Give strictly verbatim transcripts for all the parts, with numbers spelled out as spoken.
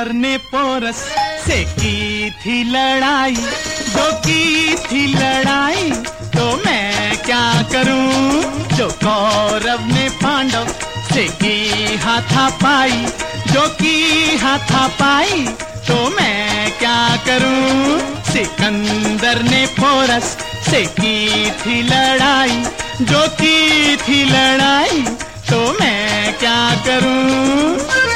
सिकंदर ने पोरस से की थी लड़ाई, जो की थी लड़ाई तो मैं क्या करूं। जो कौरव ने पांडव से की हाथापाई, जो की हाथापाई तो मैं क्या करूं। सिकंदर ने पोरस से की थी लड़ाई, जो की थी लड़ाई तो मैं क्या करूं।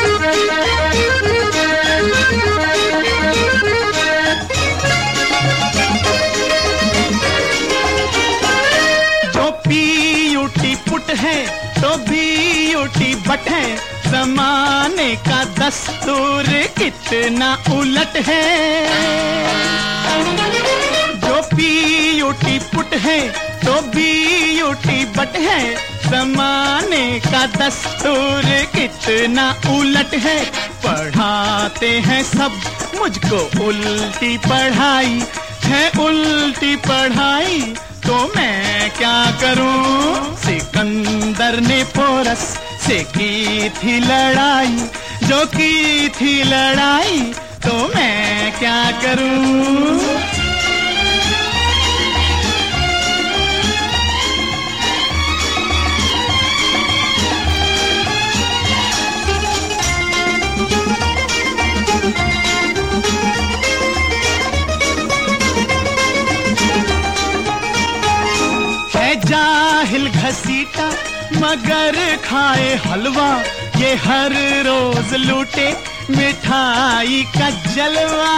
जो पीयूटी पुट है तो भी यूटी बट है, जमाने का दस्तूर कितना उलट है। जो पीयूटी पुट है तो भी यूटी बट है, जमाने का दस्तूर कितना उलट है। पढ़ाते हैं सब मुझको उल्टी पढ़ाई, है उल्टी पढ़ाई तो मैं क्या करूं। सिकंदर ने पोरस से की थी लड़ाई, जो की थी लड़ाई तो मैं क्या करूं। जाहिल घसीटा मगर खाए हलवा, ये हर रोज लूटे मिठाई का जलवा।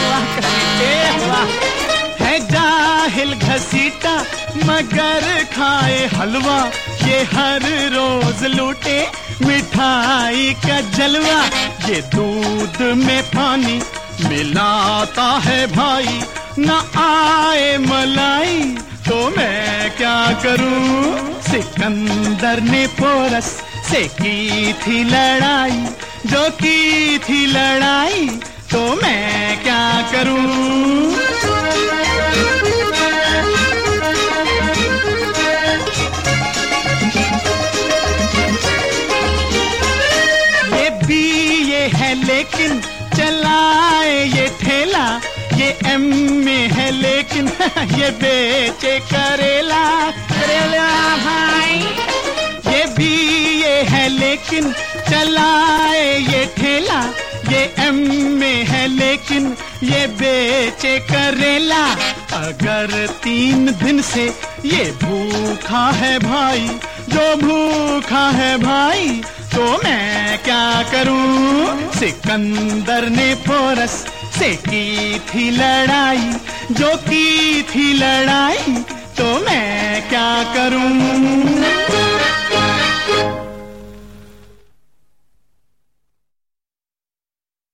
है जाहिल घसीटा मगर खाए हलवा, ये हर रोज लूटे मिठाई का जलवा। ये दूध में पानी मिलाता है भाई, न आए मलाई तो मैं क्या करूं। सिकंदर ने पोरस से की थी लड़ाई, जो की थी लड़ाई तो मैं क्या करूं। ये भी ये है लेकिन चलाए ये ठेला, ये एम में है लेकिन ये बेचे करेला। करेला भाई ये भी ये है लेकिन चलाए ये ठेला, ये एम में है लेकिन ये बेचे करेला। अगर तीन दिन से ये भूखा है भाई, जो भूखा है भाई तो मैं क्या करूं। सिकंदर ने पोरस से की थी लड़ाई, जो की थी लड़ाई तो मैं क्या करूं।